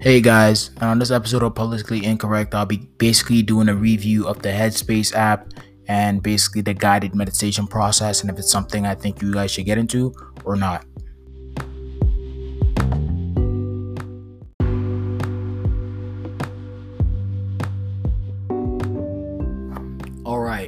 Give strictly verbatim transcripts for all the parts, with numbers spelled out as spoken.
Hey guys, on this episode of Politically Incorrect, I'll be basically doing a review of the Headspace app and basically the guided meditation process and if it's something I think you guys should get into or not. All right.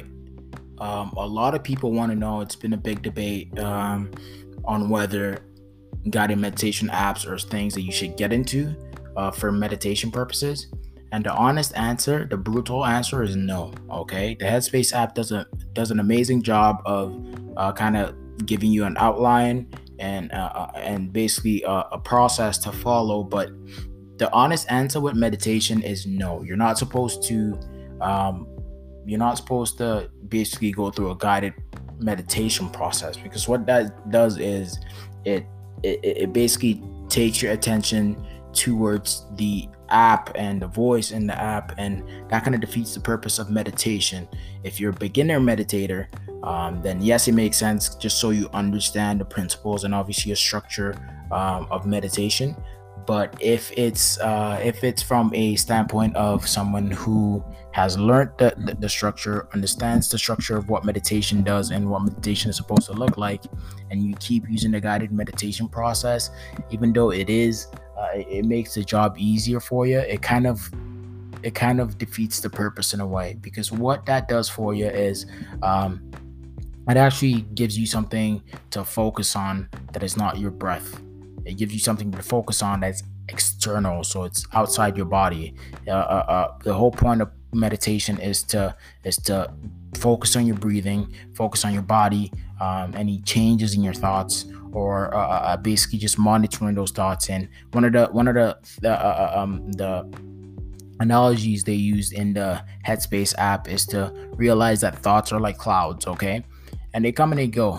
Um, a lot of people want to know, it's been a big debate um, on whether guided meditation apps are things that you should get into uh, for meditation purposes. And the honest answer, the brutal answer is no. Okay, the Headspace app does a does an amazing job of uh, kind of giving you an outline and uh, uh, and basically uh, a process to follow. But the honest answer with meditation is no. You're not supposed to. Um, you're not supposed to basically go through a guided meditation process, because what that does is it it, it basically takes your attention towards the app and the voice in the app, and that kind of defeats the purpose of meditation. If you're a beginner meditator, um, then yes, it makes sense just so you understand the principles and obviously a structure um, of meditation. But if it's uh, if it's from a standpoint of someone who has learned the, the, the structure, understands the structure of what meditation does and what meditation is supposed to look like, and you keep using the guided meditation process, even though it is uh, it, it makes the job easier for you, it kind of it kind of defeats the purpose in a way, because what that does for you is um, it actually gives you something to focus on that is not your breath. It gives you something to focus on that's external, so it's outside your body. Uh, uh, uh, the whole point of meditation is to is to focus on your breathing, focus on your body, um, any changes in your thoughts, or uh, uh, uh, basically just monitoring those thoughts. And one of the one of the the, uh, uh, um, the analogies they used in the Headspace app is to realize that thoughts are like clouds, okay, and they come and they go,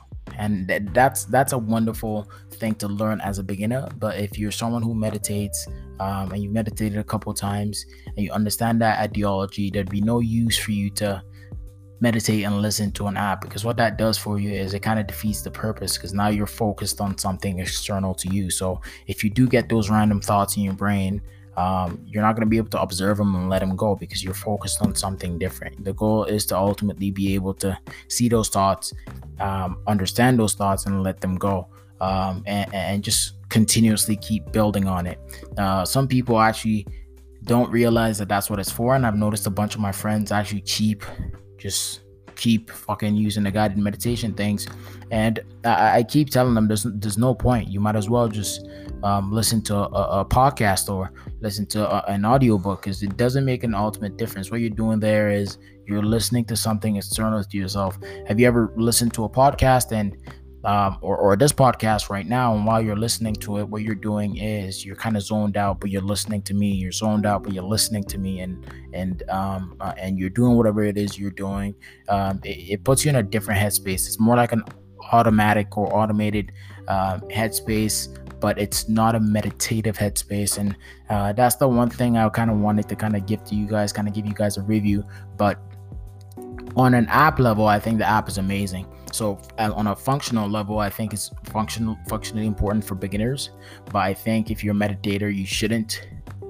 and that, that's that's a wonderful thing to learn as a beginner. But if you're someone who meditates um, and you meditated a couple times and you understand that ideology, there'd be no use for you to meditate and listen to an app, because what that does for you is it kind of defeats the purpose, because now you're focused on something external to you. So if you do get those random thoughts in your brain, um, you're not going to be able to observe them and let them go, because you're focused on something different. The goal is to ultimately be able to see those thoughts, um, understand those thoughts, and let them go, um, and, and just continuously keep building on it. Uh, some people actually don't realize that that's what it's for, and I've noticed a bunch of my friends actually keep just keep fucking using the guided meditation things, and I, I keep telling them there's there's no point. You might as well just um, listen to a, a podcast or listen to a, an audiobook, because it doesn't make an ultimate difference. What you're doing there is you're listening to something external to yourself. Have you ever listened to a podcast and um, or, or this podcast right now, and while you're listening to it, what you're doing is you're kind of zoned out, but you're listening to me. You're zoned out, but you're listening to me, and and um uh, and you're doing whatever it is you're doing. Um, it, it puts you in a different headspace. It's more like an automatic or automated uh, headspace, but it's not a meditative headspace. And uh, that's the one thing I kind of wanted to kind of give to you guys, kind of give you guys a review. But on an app level, I think the app is amazing. So uh, on a functional level, I think it's functional, functionally important for beginners. But I think if you're a meditator, you shouldn't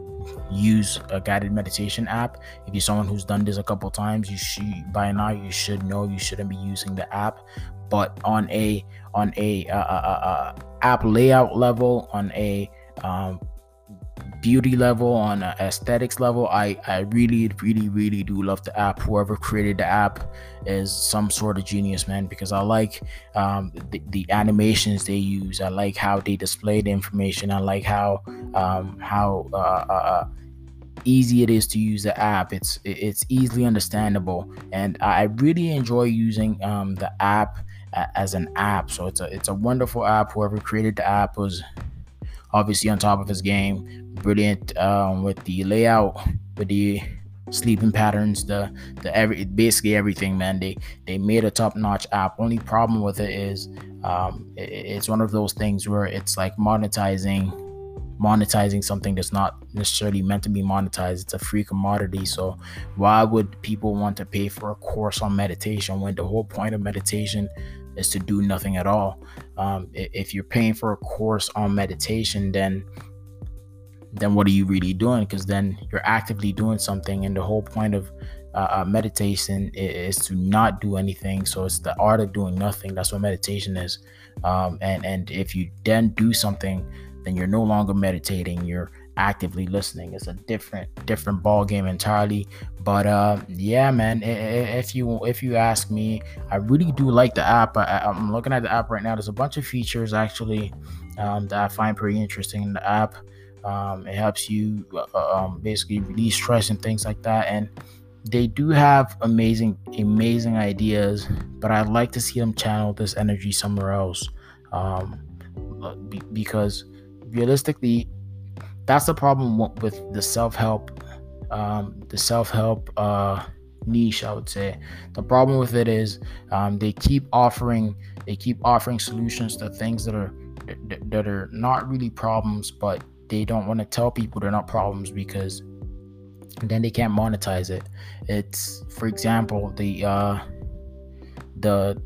use a guided meditation app. If you're someone who's done this a couple times, you should by now you should know you shouldn't be using the app. But on a on a uh, uh, uh, app layout level, on a um, beauty level, on an aesthetics level, I, I really, really, really do love the app. Whoever created the app is some sort of genius, man, because I like um, the, the animations they use. I like how they display the information. I like how um, how uh, uh, easy it is to use the app. It's it's easily understandable, and I really enjoy using um, the app as an app. So it's a it's a wonderful app. Whoever created the app was obviously on top of his game. Brilliant um, with the layout, with the sleeping patterns, the the every basically everything, man. They they made a top-notch app. Only problem with it is um, it, it's one of those things where it's like monetizing monetizing something that's not necessarily meant to be monetized. It's a free commodity. So why would people want to pay for a course on meditation when the whole point of meditation is to do nothing at all? Um, if you're paying for a course on meditation, then then what are you really doing? Because then you're actively doing something, and the whole point of uh, uh, meditation is, is to not do anything. So it's the art of doing nothing. That's what meditation is. Um, and and if you then do something, then you're no longer meditating. You're actively listening. It's a different different ball game entirely. But uh, yeah, man. If you if you ask me, I really do like the app. I, I'm looking at the app right now. There's a bunch of features actually um, that I find pretty interesting in the app. Um, it helps you uh, um, basically release stress and things like that. And they do have amazing, amazing ideas, but I'd like to see them channel this energy somewhere else. Um, be- because realistically, that's the problem with the self-help, um, the self-help uh, niche, I would say. The problem with it is um, they keep offering, they keep offering solutions to things that are that are not really problems, but they don't want to tell people they're not problems because then they can't monetize it. It's, for example, the uh, the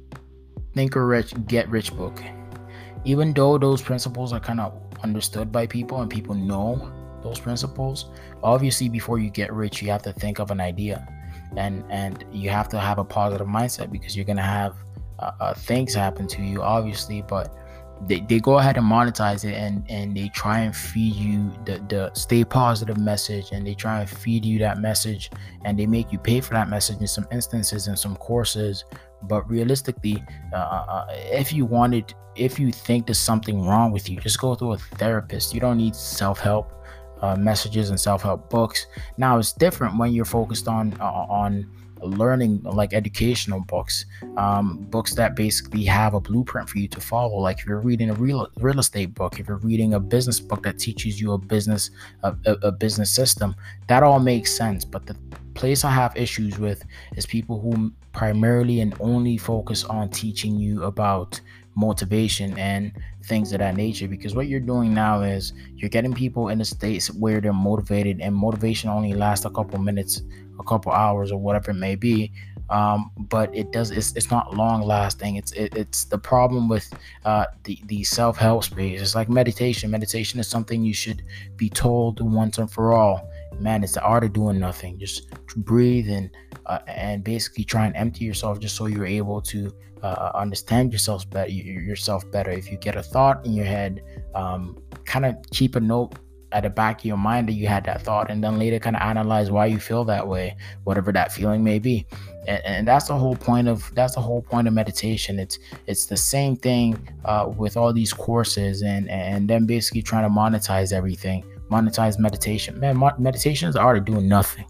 Think Rich, Get Rich book. Even though those principles are kind of understood by people and people know those principles, obviously before you get rich, you have to think of an idea, and and you have to have a positive mindset because you're gonna have uh, uh, things happen to you, obviously, but they, they go ahead and monetize it, and and they try and feed you the the stay positive message, and they try and feed you that message, and they make you pay for that message in some instances in some courses. But realistically, uh, uh, if you wanted if you think there's something wrong with you, just go to a therapist. You don't need self-help uh, messages and self-help books. Now it's different when you're focused on uh, on learning, like educational books, um, books that basically have a blueprint for you to follow. Like if you're reading a real real estate book, if you're reading a business book that teaches you a business a, a, a business system, that all makes sense. But the place I have issues with is people who primarily and only focus on teaching you about motivation and things of that nature, because what you're doing now is you're getting people in a state where they're motivated, and motivation only lasts a couple minutes, a couple hours, or whatever it may be. Um, but it does it's, it's not long lasting. It's it, it's the problem with uh, the the self-help space. It's like meditation. Meditation is something you should be told once and for all. Man, it's the art of doing nothing. Just breathe and uh, and basically try and empty yourself, just so you're able to uh, understand yourself better. Yourself better. If you get a thought in your head, um, kind of keep a note at the back of your mind that you had that thought, and then later kind of analyze why you feel that way, whatever that feeling may be. And, and that's the whole point of that's the whole point of meditation. It's it's the same thing uh, with all these courses, and and then basically trying to monetize everything. Monetize meditation. Man, mo- meditation is the art of doing nothing.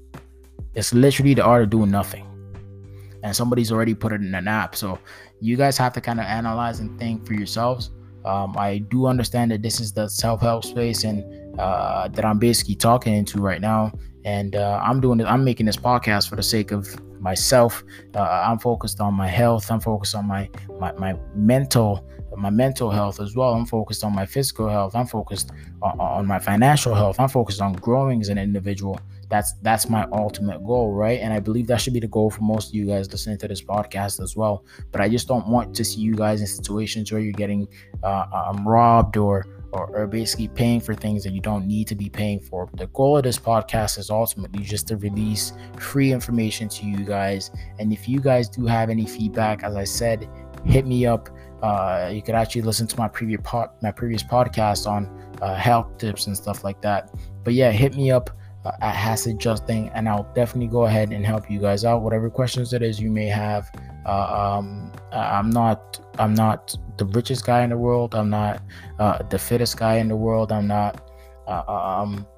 It's literally the art of doing nothing. And somebody's already put it in an app. So you guys have to kind of analyze and think for yourselves. Um, I do understand that this is the self-help space, and uh, that I'm basically talking into right now. And uh, I'm doing it. I'm making this podcast for the sake of myself. Uh, I'm focused on my health. I'm focused on my my, my mental my mental health as well. I'm focused on my physical health. I'm focused on, on my financial health. I'm focused on growing as an individual. That's that's my ultimate goal, right? And I believe that should be the goal for most of you guys listening to this podcast as well. But I just don't want to see you guys in situations where you're getting uh, um, robbed or, or or basically paying for things that you don't need to be paying for. The goal of this podcast is ultimately just to release free information to you guys. And if you guys do have any feedback, as I said, hit me up. Uh, you could actually listen to my previous pod, my previous podcast on uh, health tips and stuff like that. But yeah, hit me up uh, at Hasid Justin, and I'll definitely go ahead and help you guys out. Whatever questions it is you may have. Uh, um, I'm not I'm not the richest guy in the world. I'm not uh, the fittest guy in the world. I'm not uh, um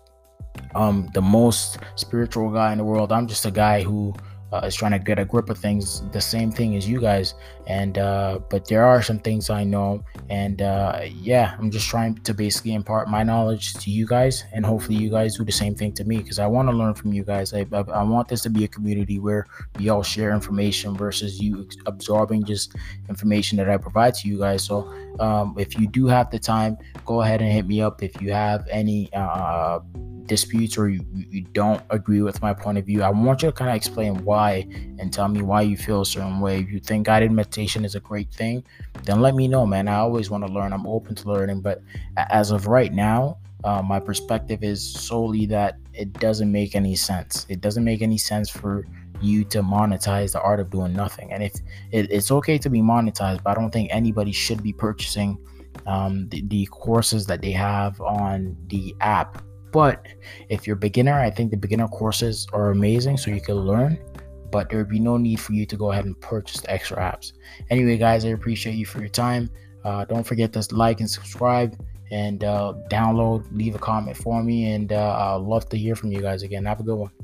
um the most spiritual guy in the world. I'm just a guy who Uh, is trying to get a grip of things, the same thing as you guys. And uh, but there are some things I know, and uh, yeah, I'm just trying to basically impart my knowledge to you guys, and hopefully you guys do the same thing to me, because I want to learn from you guys. I, I, I want this to be a community where we all share information versus you absorbing just information that I provide to you guys. So um, if you do have the time, go ahead and hit me up. If you have any uh, disputes, or you, you don't agree with my point of view, I want you to kind of explain why and tell me why you feel a certain way. If you think guided meditation is a great thing, then let me know, man. I always want to learn. I'm open to learning. But as of right now, Uh, my perspective is solely that it doesn't make any sense. It doesn't make any sense for you to monetize the art of doing nothing. And if it, it's okay to be monetized, but I don't think anybody should be purchasing um, the, the courses that they have on the app. But if you're a beginner, I think the beginner courses are amazing, so you can learn. But there would be no need for you to go ahead and purchase the extra apps. Anyway, guys, I appreciate you for your time. Uh, don't forget to like and subscribe, and uh, download, leave a comment for me, and uh, I'd love to hear from you guys again. Have a good one.